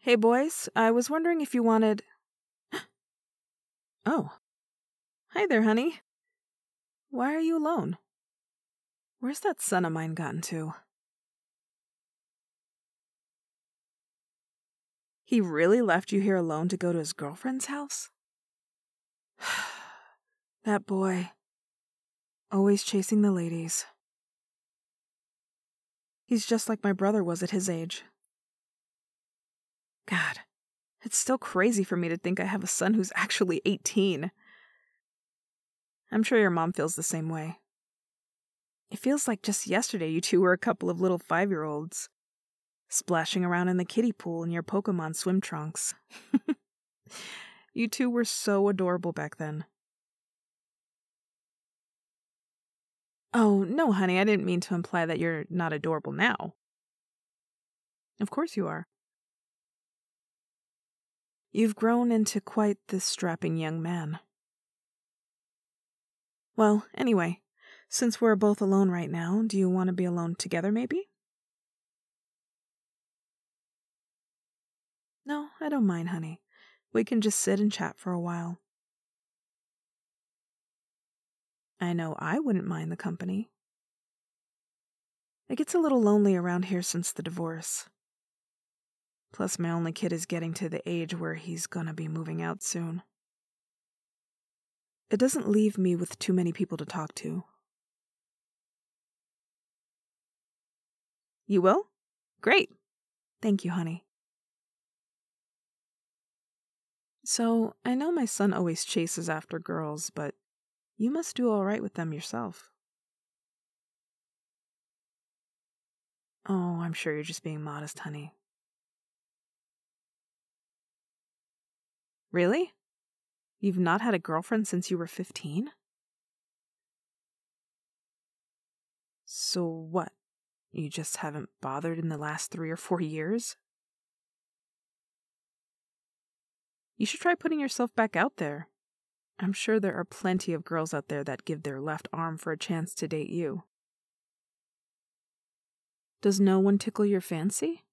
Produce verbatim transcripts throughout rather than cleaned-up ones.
Hey boys, I was wondering if you wanted... Oh. Hi there, honey. Why are you alone? Where's that son of mine gotten to? He really left you here alone to go to his girlfriend's house? That boy. Always chasing the ladies. He's just like my brother was at his age. God, it's still crazy for me to think I have a son who's actually eighteen. I'm sure your mom feels the same way. It feels like just yesterday you two were a couple of little five-year-olds, splashing around in the kiddie pool in your Pokemon swim trunks. You two were so adorable back then. Oh, no, honey, I didn't mean to imply that you're not adorable now. Of course you are. You've grown into quite the strapping young man. Well, anyway, since we're both alone right now, do you want to be alone together, maybe? No, I don't mind, honey. We can just sit and chat for a while. I know I wouldn't mind the company. It gets a little lonely around here since the divorce. Plus, my only kid is getting to the age where he's gonna be moving out soon. It doesn't leave me with too many people to talk to. You will? Great. Thank you, honey. So, I know my son always chases after girls, but you must do all right with them yourself. Oh, I'm sure you're just being modest, honey. Really? You've not had a girlfriend since you were fifteen? So what? You just haven't bothered in the last three or four years? You should try putting yourself back out there. I'm sure there are plenty of girls out there that give their left arm for a chance to date you. Does no one tickle your fancy?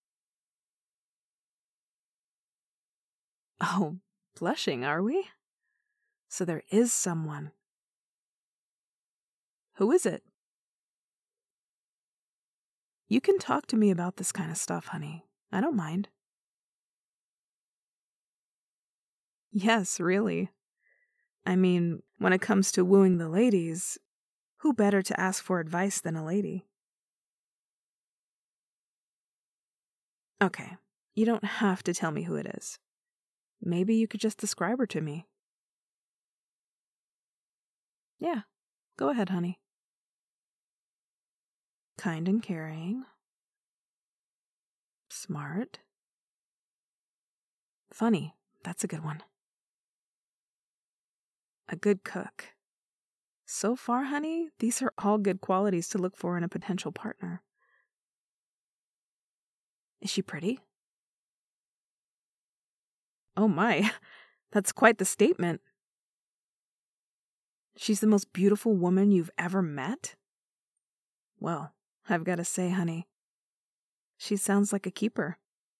Oh, blushing, are we? So there is someone. Who is it? You can talk to me about this kind of stuff, honey. I don't mind. Yes, really. I mean, when it comes to wooing the ladies, who better to ask for advice than a lady? Okay, you don't have to tell me who it is. Maybe you could just describe her to me. Yeah, go ahead, honey. Kind and caring. Smart. Funny, that's a good one. A good cook. So far, honey, these are all good qualities to look for in a potential partner. Is she pretty? Oh my, that's quite the statement. She's the most beautiful woman you've ever met? Well, I've got to say, honey, she sounds like a keeper.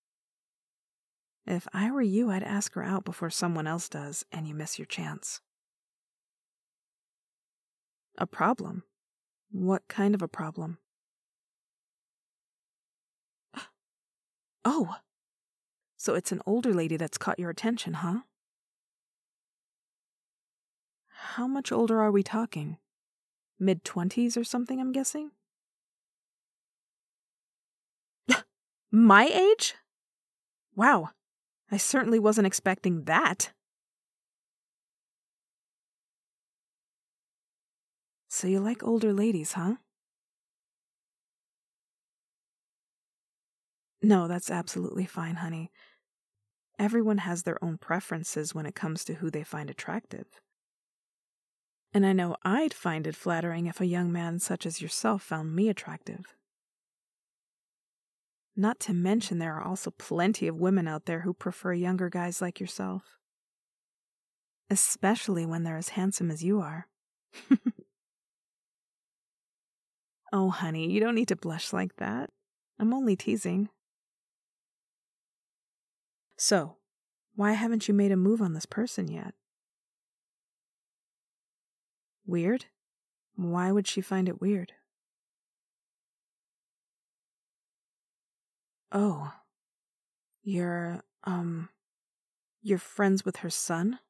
If I were you, I'd ask her out before someone else does, and you miss your chance. A problem? What kind of a problem? Oh, so it's an older lady that's caught your attention, huh? How much older are we talking? Mid-twenties or something, I'm guessing? My age? Wow, I certainly wasn't expecting that. So you like older ladies, huh? No, that's absolutely fine, honey. Everyone has their own preferences when it comes to who they find attractive. And I know I'd find it flattering if a young man such as yourself found me attractive. Not to mention there are also plenty of women out there who prefer younger guys like yourself. Especially when they're as handsome as you are. Oh, honey, you don't need to blush like that. I'm only teasing. So, why haven't you made a move on this person yet? Weird? Why would she find it weird? Oh, you're, um, you're friends with her son?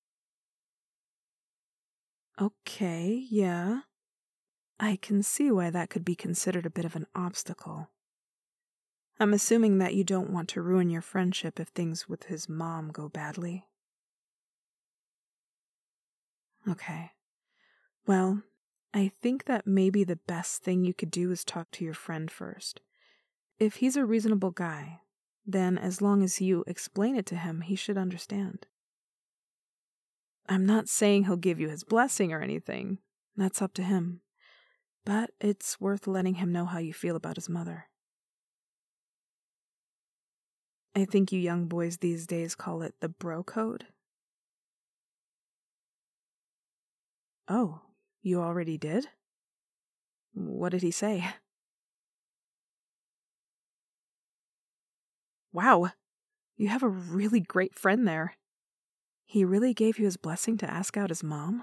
Okay, yeah. I can see why that could be considered a bit of an obstacle. I'm assuming that you don't want to ruin your friendship if things with his mom go badly. Okay. Well, I think that maybe the best thing you could do is talk to your friend first. If he's a reasonable guy, then as long as you explain it to him, he should understand. I'm not saying he'll give you his blessing or anything. That's up to him. But it's worth letting him know how you feel about his mother. I think you young boys these days call it the bro code. Oh, you already did? What did he say? Wow, you have a really great friend there. He really gave you his blessing to ask out his mom?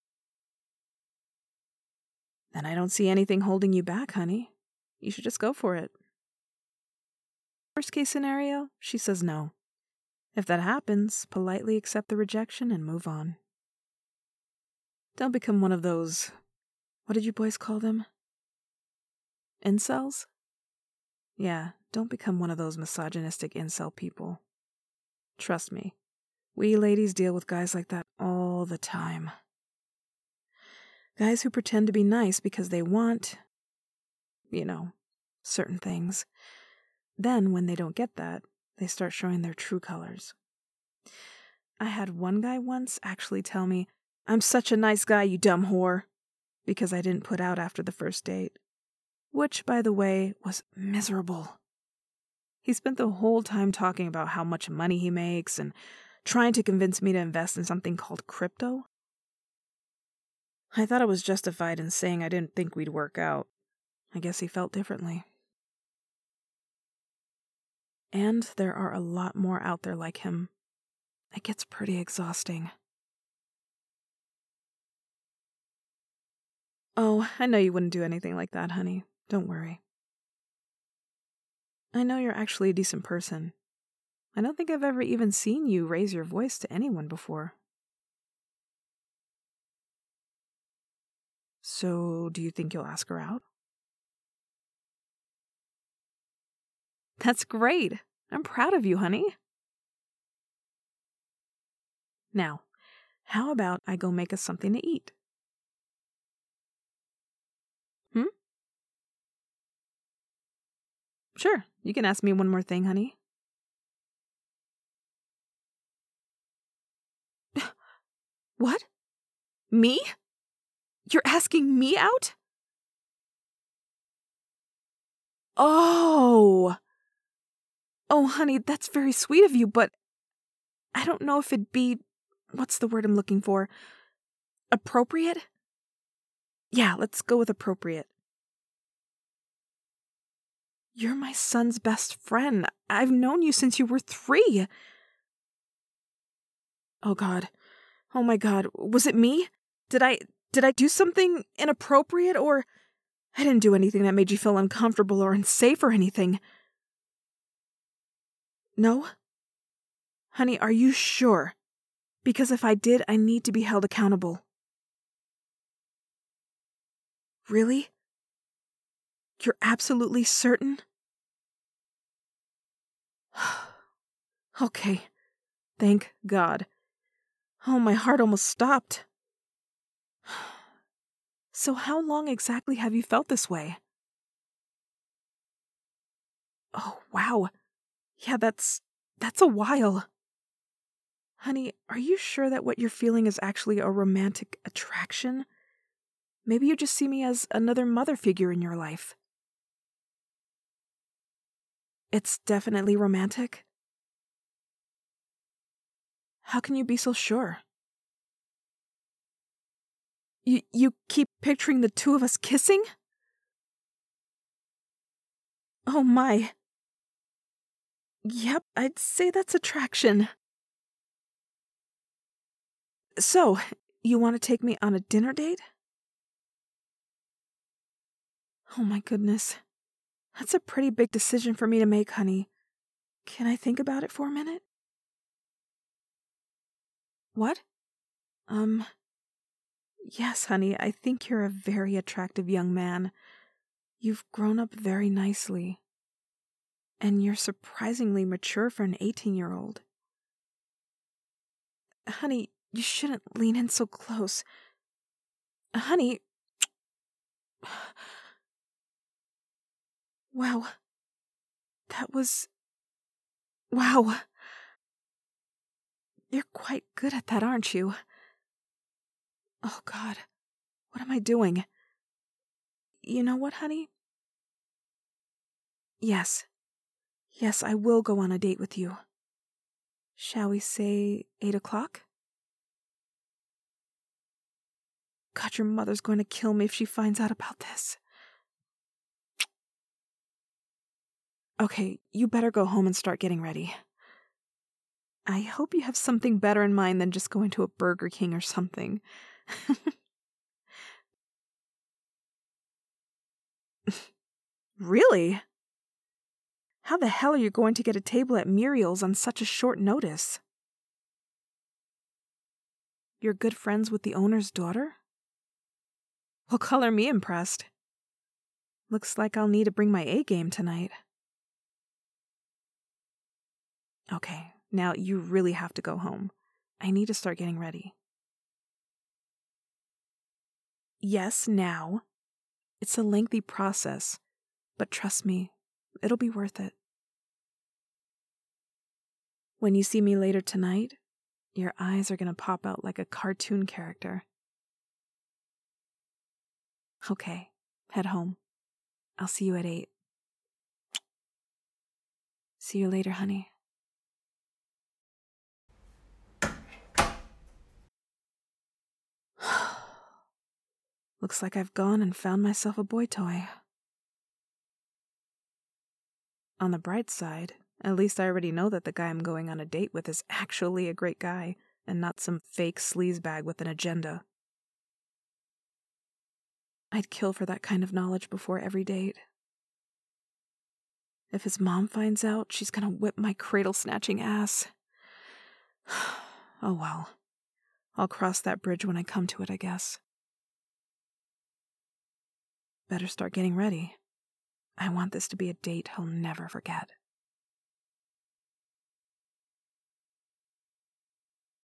Then I don't see anything holding you back, honey. You should just go for it. Worst case scenario, she says no. If that happens, politely accept the rejection and move on. Don't become one of those, what did you boys call them? Incels? Yeah, don't become one of those misogynistic incel people. Trust me, we ladies deal with guys like that all the time. Guys who pretend to be nice because they want, you know, certain things. Then, when they don't get that, they start showing their true colors. I had one guy once actually tell me, "I'm such a nice guy, you dumb whore," because I didn't put out after the first date. Which, by the way, was miserable. He spent the whole time talking about how much money he makes and trying to convince me to invest in something called crypto. I thought I was justified in saying I didn't think we'd work out. I guess he felt differently. And there are a lot more out there like him. It gets pretty exhausting. Oh, I know you wouldn't do anything like that, honey. Don't worry. I know you're actually a decent person. I don't think I've ever even seen you raise your voice to anyone before. So, do you think you'll ask her out? That's great. I'm proud of you, honey. Now, how about I go make us something to eat? Hmm? Sure, you can ask me one more thing, honey. What? Me? You're asking me out? Oh! Oh, honey, that's very sweet of you, but I don't know if it'd be, what's the word I'm looking for? Appropriate? Yeah, let's go with appropriate. You're my son's best friend. I've known you since you were three. Oh, God. Oh, my God. Was it me? Did I, did I do something inappropriate, or I didn't do anything that made you feel uncomfortable or unsafe or anything? No? Honey, are you sure? Because if I did, I need to be held accountable. Really? You're absolutely certain? Okay. Thank God. Oh, my heart almost stopped. So how long exactly have you felt this way? Oh, wow. Yeah, that's... that's a while. Honey, are you sure that what you're feeling is actually a romantic attraction? Maybe you just see me as another mother figure in your life. It's definitely romantic. How can you be so sure? You, you keep picturing the two of us kissing? Oh my. Yep, I'd say that's attraction. So, you want to take me on a dinner date? Oh my goodness. That's a pretty big decision for me to make, honey. Can I think about it for a minute? What? Um, yes, honey, I think you're a very attractive young man. You've grown up very nicely. And you're surprisingly mature for an eighteen-year-old. Honey, you shouldn't lean in so close. Honey. Wow. That was... Wow. You're quite good at that, aren't you? Oh, God. What am I doing? You know what, honey? Yes. Yes, I will go on a date with you. Shall we say eight o'clock? God, your mother's going to kill me if she finds out about this. Okay, you better go home and start getting ready. I hope you have something better in mind than just going to a Burger King or something. Really? How the hell are you going to get a table at Muriel's on such a short notice? You're good friends with the owner's daughter? Well, color me impressed. Looks like I'll need to bring my A game tonight. Okay, now you really have to go home. I need to start getting ready. Yes, now. It's a lengthy process, but trust me, it'll be worth it. When you see me later tonight, your eyes are going to pop out like a cartoon character. Okay, head home. I'll see you at eight. See you later, honey. Looks like I've gone and found myself a boy toy. On the bright side, at least I already know that the guy I'm going on a date with is actually a great guy, and not some fake sleazebag with an agenda. I'd kill for that kind of knowledge before every date. If his mom finds out, she's gonna whip my cradle-snatching ass. Oh well. I'll cross that bridge when I come to it, I guess. Better start getting ready. I want this to be a date he'll never forget.